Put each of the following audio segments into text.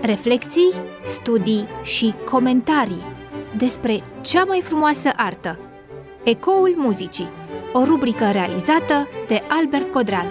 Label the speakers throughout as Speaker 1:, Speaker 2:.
Speaker 1: Reflecții, studii și comentarii despre cea mai frumoasă artă. Ecoul muzicii, o rubrică realizată de Albert Codreanu.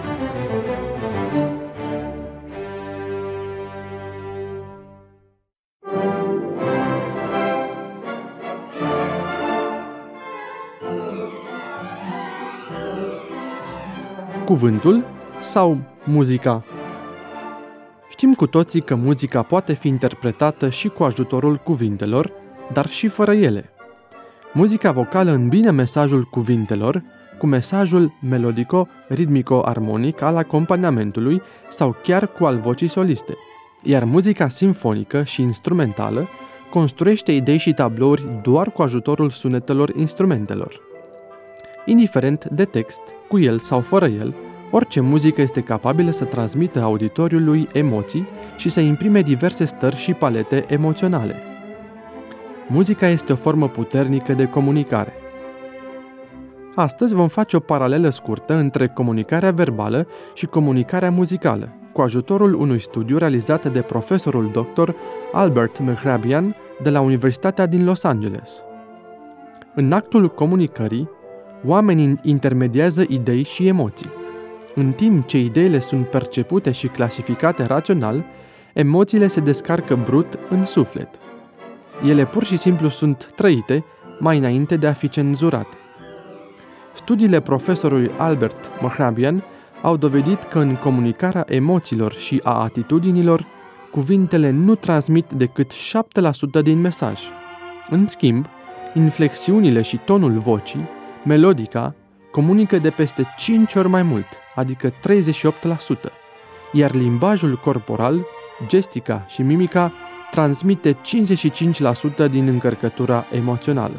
Speaker 2: Cuvântul sau muzica? Știm cu toții că muzica poate fi interpretată și cu ajutorul cuvintelor, dar și fără ele. Muzica vocală îmbină mesajul cuvintelor cu mesajul melodico-ritmico-armonic al acompaniamentului sau chiar cu al vocii soliste, iar muzica simfonică și instrumentală construiește idei și tablouri doar cu ajutorul sunetelor instrumentelor. Indiferent de text, cu el sau fără el, orice muzică este capabilă să transmită auditoriului emoții și să imprime diverse stări și palete emoționale. Muzica este o formă puternică de comunicare. Astăzi vom face o paralelă scurtă între comunicarea verbală și comunicarea muzicală, cu ajutorul unui studiu realizat de profesorul dr. Albert Mehrabian de la Universitatea din Los Angeles. În actul comunicării, oamenii intermediază idei și emoții. În timp ce ideile sunt percepute și clasificate rațional, emoțiile se descarcă brut în suflet. Ele pur și simplu sunt trăite mai înainte de a fi cenzurate. Studiile profesorului Albert Mehrabian au dovedit că în comunicarea emoțiilor și a atitudinilor, cuvintele nu transmit decât 7% din mesaj. În schimb, inflexiunile și tonul vocii, melodica, comunică de peste 5 ori mai mult, adică 38%, iar limbajul corporal, gestica și mimica transmite 55% din încărcătura emoțională.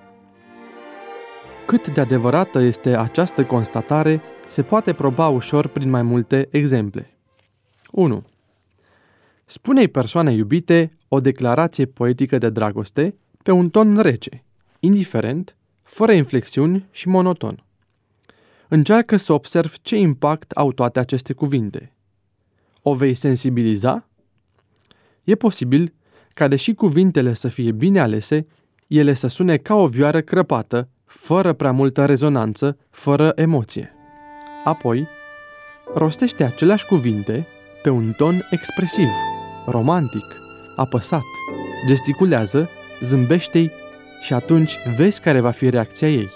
Speaker 2: Cât de adevărată este această constatare, se poate proba ușor prin mai multe exemple. 1. Spune-i persoanei iubite o declarație poetică de dragoste pe un ton rece, indiferent, fără inflexiuni și monoton. Încearcă să observi ce impact au toate aceste cuvinte. O vei sensibiliza? E posibil ca, deși cuvintele să fie bine alese, ele să sune ca o vioară crăpată, fără prea multă rezonanță, fără emoție. Apoi, rostește aceleași cuvinte pe un ton expresiv, romantic, apăsat, gesticulează, zâmbește-i și atunci vezi care va fi reacția ei.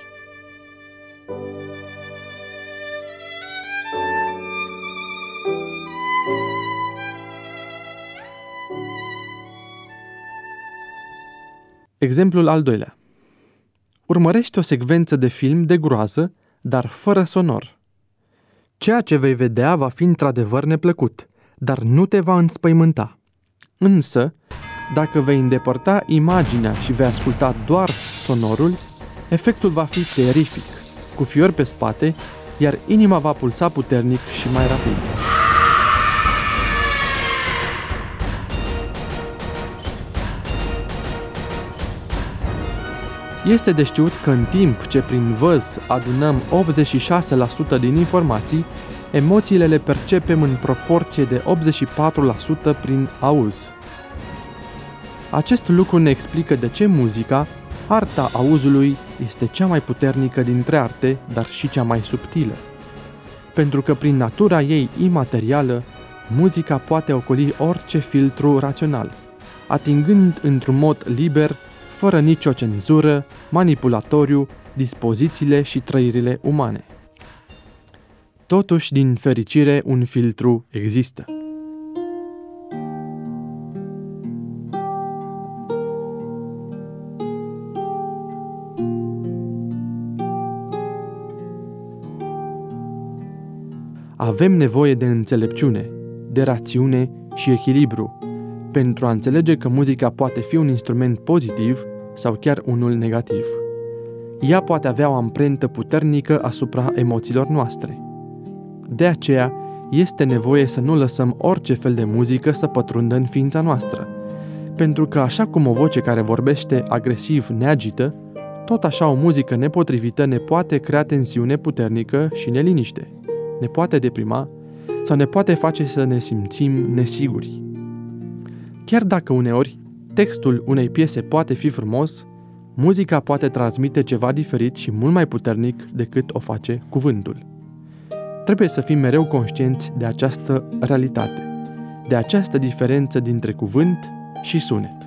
Speaker 2: Exemplul al doilea. Urmărește o secvență de film de groază, dar fără sonor. Ceea ce vei vedea va fi într-adevăr neplăcut, dar nu te va înspăimânta. Însă, dacă vei îndepărta imaginea și vei asculta doar sonorul, efectul va fi terific, cu fiori pe spate, iar inima va pulsa puternic și mai rapid. Este de știut că în timp ce prin văz adunăm 86% din informații, emoțiile le percepem în proporție de 84% prin auz. Acest lucru ne explică de ce muzica, arta auzului, este cea mai puternică dintre arte, dar și cea mai subtilă. Pentru că prin natura ei imaterială, muzica poate ocoli orice filtru rațional, atingând într-un mod liber, fără nicio cenzură, manipulatoriu, dispozițiile și trăirile umane. Totuși, din fericire, un filtru există. Avem nevoie de înțelepciune, de rațiune și echilibru pentru a înțelege că muzica poate fi un instrument pozitiv sau chiar unul negativ. Ea poate avea o amprentă puternică asupra emoțiilor noastre. De aceea, este nevoie să nu lăsăm orice fel de muzică să pătrundă în ființa noastră, pentru că așa cum o voce care vorbește agresiv ne agită, tot așa o muzică nepotrivită ne poate crea tensiune puternică și neliniște, ne poate deprima sau ne poate face să ne simțim nesiguri. Chiar dacă uneori textul unei piese poate fi frumos, muzica poate transmite ceva diferit și mult mai puternic decât o face cuvântul. Trebuie să fim mereu conștienți de această realitate, de această diferență dintre cuvânt și sunet.